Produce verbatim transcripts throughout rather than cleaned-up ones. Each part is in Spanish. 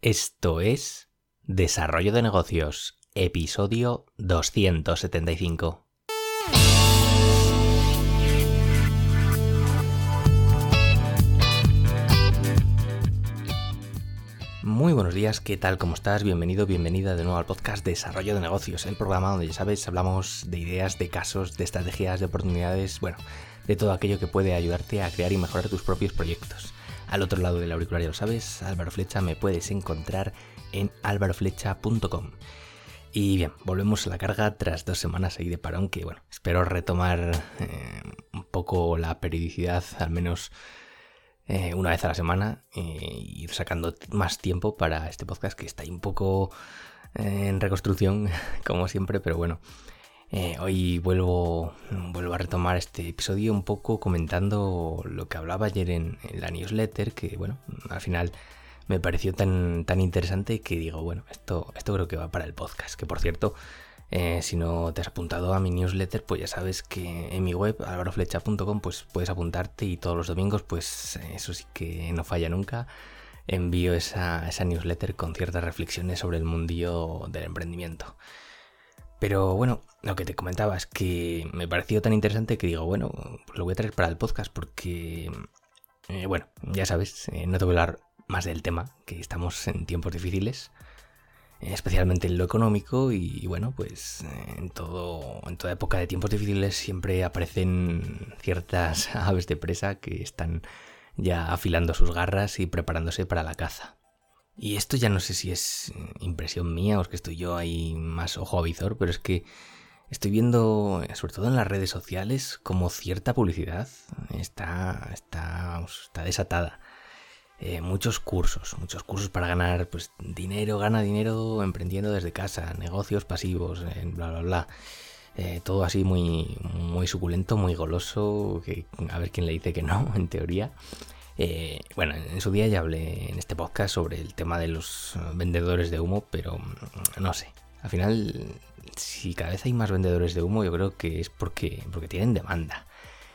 Esto es Desarrollo de Negocios, episodio doscientos setenta y cinco. Muy buenos días, ¿qué tal? ¿Cómo estás? Bienvenido, bienvenida de nuevo al podcast Desarrollo de Negocios, el programa donde, ya sabes, hablamos de ideas, de casos, de estrategias, de oportunidades, bueno, de todo aquello que puede ayudarte a crear y mejorar tus propios proyectos. Al otro lado del auricular, ya lo sabes, Álvaro Flecha, me puedes encontrar en álvaro flecha punto com. Y bien, volvemos a la carga tras dos semanas ahí de parón, que bueno, espero retomar eh, un poco la periodicidad, al menos eh, una vez a la semana, eh, y ir sacando más tiempo para este podcast que está ahí un poco eh, en reconstrucción, como siempre, pero bueno. Eh, hoy vuelvo, vuelvo a retomar este episodio un poco comentando lo que hablaba ayer en, en la newsletter, que bueno, al final me pareció tan, tan interesante que digo, bueno, esto, esto creo que va para el podcast, que por cierto, eh, si no te has apuntado a mi newsletter, pues ya sabes que en mi web, álvaro flecha punto com, pues puedes apuntarte y todos los domingos, pues eso sí que no falla nunca, envío esa, esa newsletter con ciertas reflexiones sobre el mundillo del emprendimiento. Pero bueno, lo que te comentaba es que me pareció tan interesante que digo, bueno, pues lo voy a traer para el podcast porque, eh, bueno, ya sabes, eh, no te voy a hablar más del tema, que estamos en tiempos difíciles, eh, especialmente en lo económico y, bueno, pues eh, en, todo, en toda época de tiempos difíciles siempre aparecen ciertas aves de presa que están ya afilando sus garras y preparándose para la caza. Y esto ya no sé si es impresión mía o es que estoy yo ahí más ojo a visor, pero es que estoy viendo, sobre todo en las redes sociales, como cierta publicidad está, está, está desatada. Eh, muchos cursos, muchos cursos para ganar pues dinero, gana dinero emprendiendo desde casa, negocios pasivos, eh, bla, bla, bla. Eh, todo así muy, muy suculento, muy goloso, que a ver quién le dice que no, en teoría. Eh, bueno, en su día ya hablé en este podcast sobre el tema de los vendedores de humo, pero no sé, al final si cada vez hay más vendedores de humo yo creo que es porque, porque tienen demanda.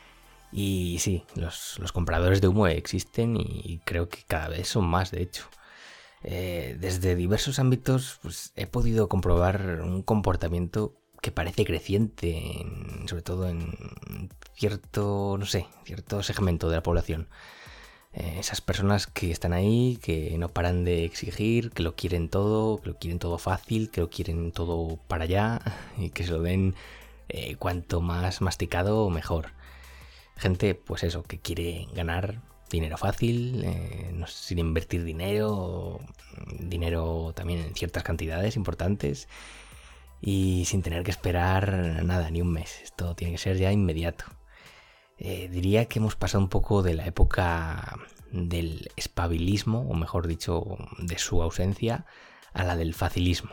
Y sí, los, los compradores de humo existen y creo que cada vez son más, de hecho. Eh, desde diversos ámbitos pues, he podido comprobar un comportamiento que parece creciente, en, sobre todo en cierto, no sé, cierto segmento de la población. Esas personas que están ahí, que no paran de exigir, que lo quieren todo, que lo quieren todo fácil, que lo quieren todo para allá y que se lo den eh, cuanto más masticado mejor. Gente, pues eso, que quiere ganar dinero fácil, eh, no, sin invertir dinero, dinero también en ciertas cantidades importantes y sin tener que esperar nada, ni un mes. Esto tiene que ser ya inmediato. Eh, diría que hemos pasado un poco de la época del espabilismo, o mejor dicho, de su ausencia, a la del facilismo.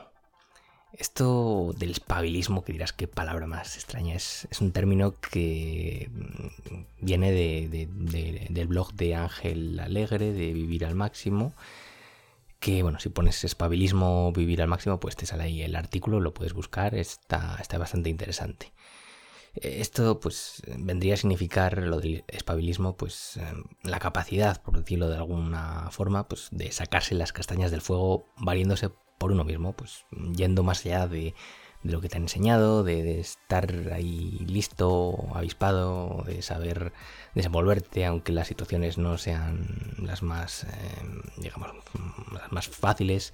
Esto del espabilismo, que dirás qué palabra más extraña, es, es un término que viene de, de, de, del blog de Ángel Alegre, de Vivir al Máximo, que bueno, si pones espabilismo, vivir al máximo, pues te sale ahí el artículo, lo puedes buscar, está, está bastante interesante. Esto pues vendría a significar, lo del espabilismo, pues la capacidad, por decirlo de alguna forma, pues de sacarse las castañas del fuego valiéndose por uno mismo, pues yendo más allá de, de lo que te han enseñado, de, de estar ahí listo, avispado, de saber desenvolverte aunque las situaciones no sean las más, eh, digamos, las más fáciles.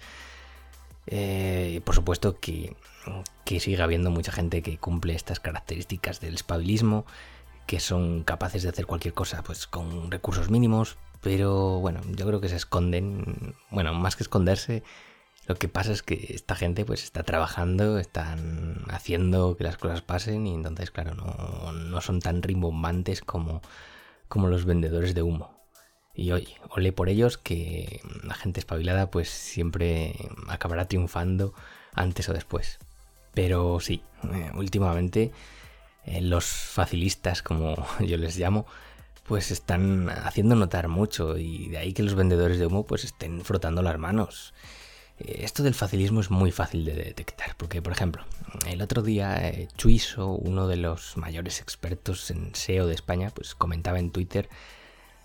Eh, por supuesto que, que sigue habiendo mucha gente que cumple estas características del espabilismo, que son capaces de hacer cualquier cosa pues con recursos mínimos, pero bueno, yo creo que se esconden, bueno, más que esconderse, lo que pasa es que esta gente pues está trabajando, están haciendo que las cosas pasen y entonces claro, no, no son tan rimbombantes como, como los vendedores de humo. Y oye, olé por ellos, que la gente espabilada pues siempre acabará triunfando antes o después. Pero sí, eh, últimamente eh, los facilistas, como yo les llamo, pues están haciendo notar mucho y de ahí que los vendedores de humo pues estén frotando las manos. Eh, esto del facilismo es muy fácil de detectar porque, por ejemplo, el otro día eh, Chuiso, uno de los mayores expertos en S E O de España, pues comentaba en Twitter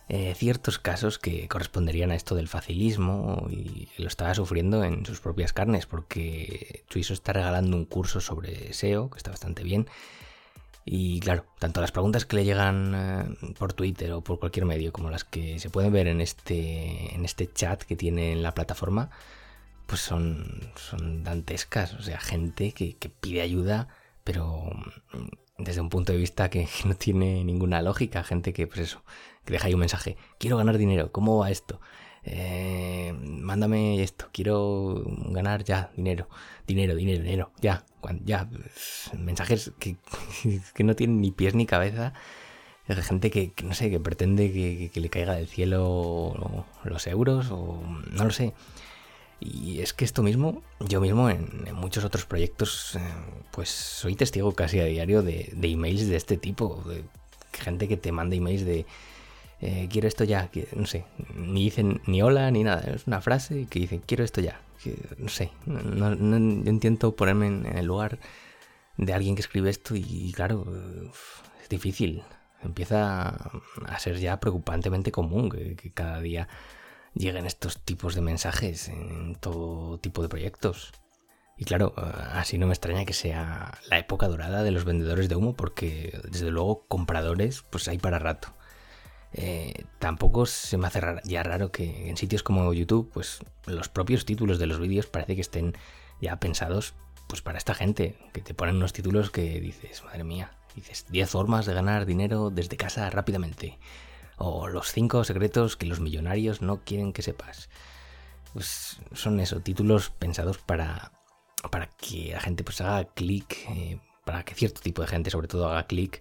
eh, ciertos casos que corresponderían a esto del facilismo y lo estaba sufriendo en sus propias carnes, porque Chuiso está regalando un curso sobre S E O, que está bastante bien. Y claro, tanto las preguntas que le llegan eh, por Twitter o por cualquier medio como las que se pueden ver en este, en este chat que tiene en la plataforma, pues son, son dantescas. O sea, gente que, que pide ayuda, pero desde un punto de vista que no tiene ninguna lógica. Gente que, pues eso, que deja ahí un mensaje: quiero ganar dinero, ¿cómo va esto? Eh, mándame esto, quiero ganar ya dinero, dinero, dinero, dinero, ya, ya. Mensajes que, que no tienen ni pies ni cabeza. Gente que, que no sé, que pretende que, que le caiga del cielo los euros o no lo sé. Y es que esto mismo, yo mismo en, en muchos otros proyectos, eh, pues soy testigo casi a diario de, de emails de este tipo, de gente que te manda emails de eh, quiero esto ya, que, no sé, ni dicen ni hola ni nada, es una frase que dicen quiero esto ya, que, no sé, no, no, yo intento ponerme en, en el lugar de alguien que escribe esto y claro, es difícil, empieza a ser ya preocupantemente común que, que cada día lleguen estos tipos de mensajes en todo tipo de proyectos. Y claro, así no me extraña que sea la época dorada de los vendedores de humo, porque desde luego compradores pues hay para rato. Eh, tampoco se me hace raro, ya raro que en sitios como YouTube pues los propios títulos de los vídeos parece que estén ya pensados pues para esta gente, que te ponen unos títulos que dices, madre mía, dices diez formas de ganar dinero desde casa rápidamente, o los cinco secretos que los millonarios no quieren que sepas. Pues son eso, títulos pensados para, para que la gente pues haga clic, eh, para que cierto tipo de gente sobre todo haga clic,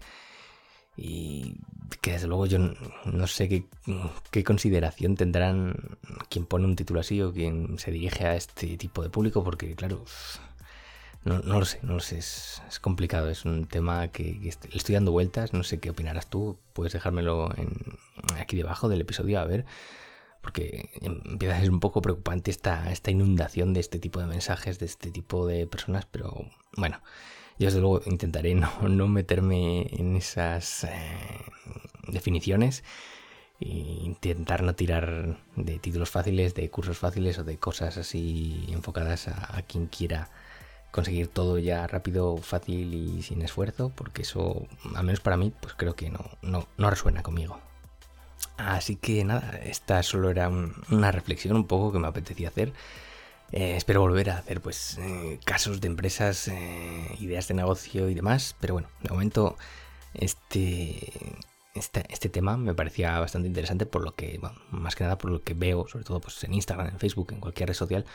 y que desde luego yo no sé qué, qué consideración tendrán quien pone un título así o quien se dirige a este tipo de público, porque claro, no, no lo sé, no lo sé, es, es complicado, es un tema que, que le estoy dando vueltas, no sé qué opinarás tú, puedes dejármelo en, aquí debajo del episodio a ver, porque empieza a ser un poco preocupante esta, esta inundación de este tipo de mensajes, de este tipo de personas, pero bueno, yo desde luego intentaré no, no meterme en esas eh, definiciones e intentar no tirar de títulos fáciles, de cursos fáciles o de cosas así enfocadas a, a quien quiera conseguir todo ya rápido, fácil y sin esfuerzo, porque eso, al menos para mí, pues creo que no, no, no resuena conmigo. Así que nada, esta solo era un, una reflexión un poco que me apetecía hacer. Eh, espero volver a hacer pues eh, casos de empresas, eh, ideas de negocio y demás, pero bueno, de momento este, este, este tema me parecía bastante interesante por lo que, bueno, más que nada por lo que veo, sobre todo pues en Instagram, en Facebook, en cualquier red social,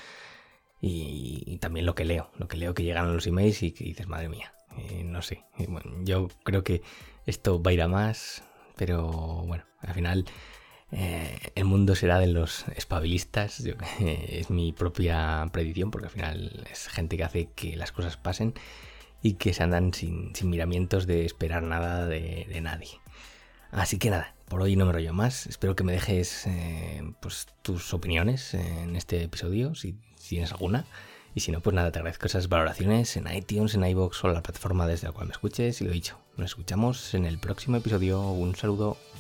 y, y también lo que leo, lo que leo que llegan a los emails y que dices, madre mía, eh, no sé, eh, bueno, yo creo que esto va a ir a más, pero bueno, al final Eh, el mundo será de los espabilistas, yo, eh, es mi propia predicción, porque al final es gente que hace que las cosas pasen y que se andan sin, sin miramientos de esperar nada de, de nadie. Así que nada, por hoy no me rollo más, espero que me dejes eh, pues tus opiniones en este episodio, si, si tienes alguna, y si no, pues nada, te agradezco esas valoraciones en iTunes, en iVoox o la plataforma desde la cual me escuches, y lo dicho, nos escuchamos en el próximo episodio, un saludo.